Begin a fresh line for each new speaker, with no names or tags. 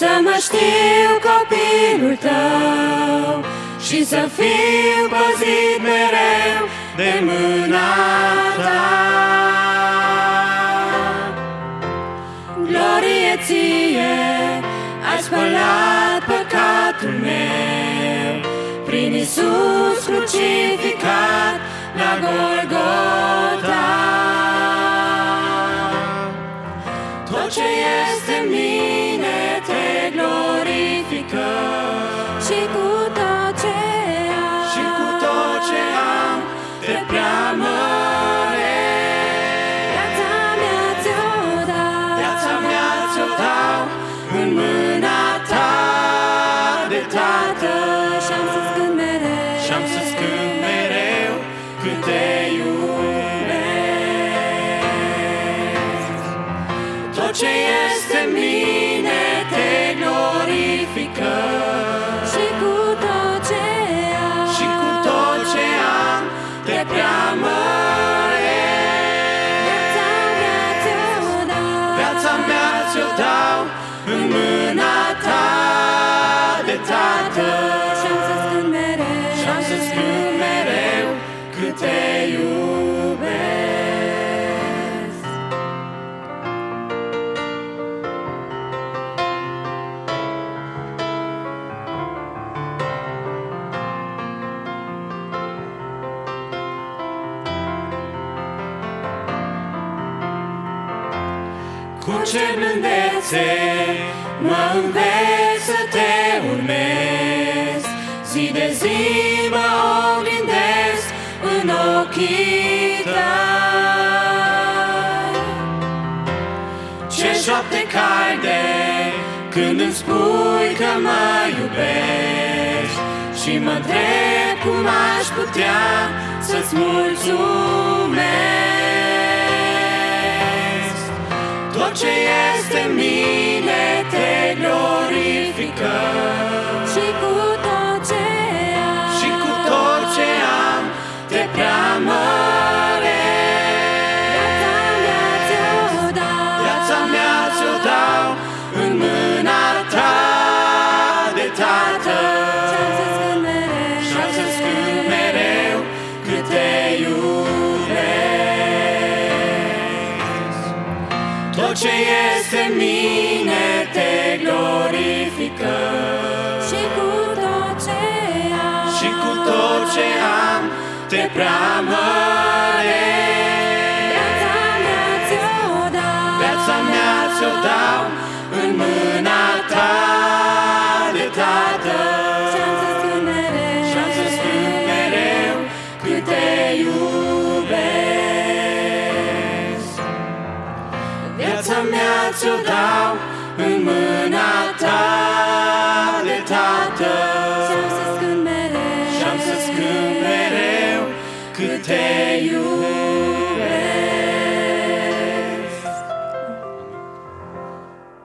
să mă știu copilul tău și să fiu păzit mereu de mâna ta. Glorie ție, ai spălat păcatul meu prin Iisus crucificat la Golgota. Tot ce este în mine te glorifică și cu tot ce am, te preamăresc. Viața mea ți-o dau în mâna ta de Tată, și-am să-ți cânt mereu cât te iubesc. Tot ce este în mine te glorifică și cu tot ce am, te preamăresc. Viața mea ți-o dau în mâna ta de Tată, și-am să-ți cânt mereu cât te iubesc. Cu ce blândețe mă înveți să te urmez, zi de zi mă oglindesc în ochii tăi. Ce șoapte calde când îmi spui că mă iubești și mă întreb cum aș putea să-ți mulțumesc. Tot ce este în mine te glorifică și cu tot ce am, te preamăresc. Viața mea ți-o dau în mâna ta de Tată, și-am să-ți cânt mereu cât te iubesc. Tot ce este în mine te glorifică și cu tot ce am, te preamăresc. Viața mea ți-o dau în mâna ta de Tată, și-am să-ți cânt mereu cât te iubesc. Viața mea ți-o dau